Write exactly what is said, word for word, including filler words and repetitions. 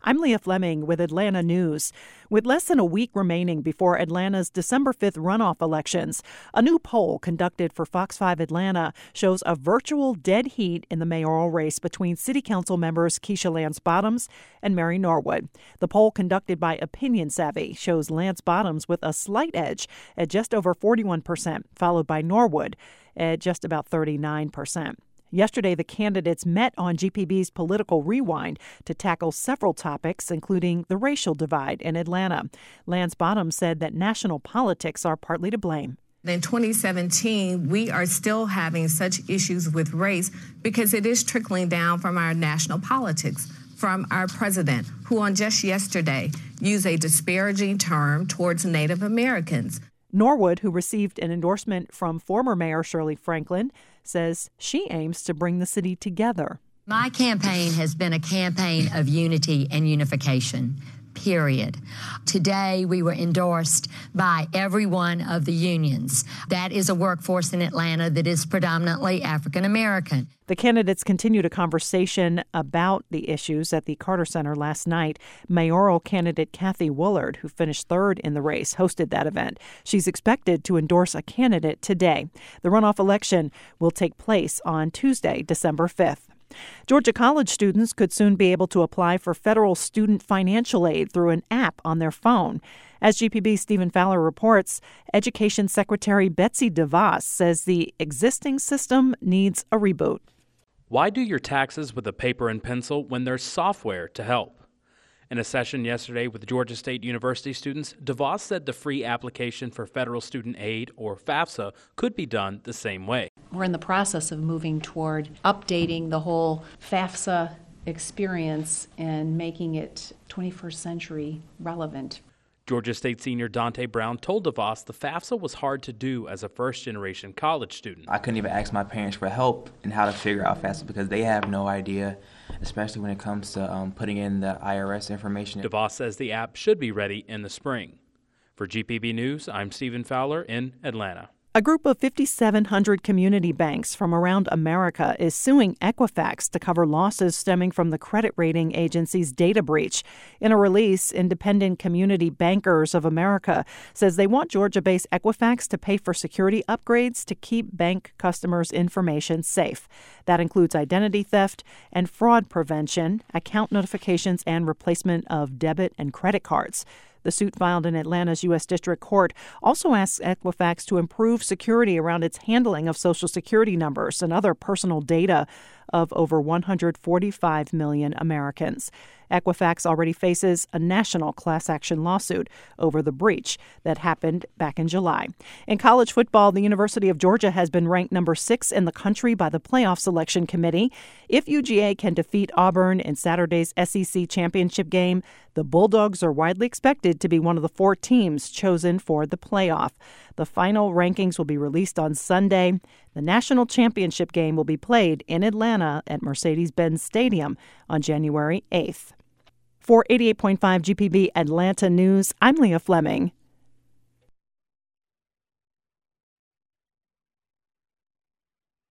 I'm Leah Fleming with Atlanta News. With less than a week remaining before Atlanta's December fifth runoff elections, a new poll conducted for Fox five Atlanta shows a virtual dead heat in the mayoral race between City Council members Keisha Lance Bottoms and Mary Norwood. The poll conducted by Opinion Savvy shows Lance Bottoms with a slight edge at just over forty-one percent, followed by Norwood at just about thirty-nine percent. Yesterday, the candidates met on G P B's Political Rewind to tackle several topics, including the racial divide in Atlanta. Lance Bottoms said that national politics are partly to blame. In twenty seventeen, we are still having such issues with race because it is trickling down from our national politics, from our president, who on just yesterday used a disparaging term towards Native Americans. Norwood, who received an endorsement from former Mayor Shirley Franklin, says she aims to bring the city together. My campaign has been a campaign of unity and unification, period. Today, we were endorsed by every one of the unions. That is a workforce in Atlanta that is predominantly African American. The candidates continued a conversation about the issues at the Carter Center last night. Mayoral candidate Kathy Woolard, who finished third in the race, hosted that event. She's expected to endorse a candidate today. The runoff election will take place on Tuesday, December fifth. Georgia college students could soon be able to apply for federal student financial aid through an app on their phone. As G P B's Stephen Fowler reports, Education Secretary Betsy DeVos says the existing system needs a reboot. Why do your taxes with a paper and pencil when there's software to help? In a session yesterday with Georgia State University students, DeVos said the free application for federal student aid, or FAFSA, could be done the same way. We're in the process of moving toward updating the whole FAFSA experience and making it twenty-first century relevant. Georgia State senior Dante Brown told DeVos the FAFSA was hard to do as a first-generation college student. I couldn't even ask my parents for help in how to figure out FAFSA because they have no idea, especially when it comes to um, putting in the I R S information. DeVos says the app should be ready in the spring. For G P B News, I'm Stephen Fowler in Atlanta. A group of five thousand seven hundred community banks from around America is suing Equifax to cover losses stemming from the credit rating agency's data breach. In a release, Independent Community Bankers of America says they want Georgia-based Equifax to pay for security upgrades to keep bank customers' information safe. That includes identity theft and fraud prevention, account notifications, and replacement of debit and credit cards. The suit filed in Atlanta's U S District Court also asks Equifax to improve security around its handling of Social Security numbers and other personal data of over one hundred forty-five million Americans. Equifax already faces a national class action lawsuit over the breach that happened back in July. In college football, the University of Georgia has been ranked number six in the country by the playoff selection committee. If U G A can defeat Auburn in Saturday's S E C championship game, the Bulldogs are widely expected to be one of the four teams chosen for the playoff. The final rankings will be released on Sunday. The national championship game will be played in Atlanta at Mercedes-Benz Stadium on January eighth. For eighty-eight point five G P B Atlanta News, I'm Leah Fleming.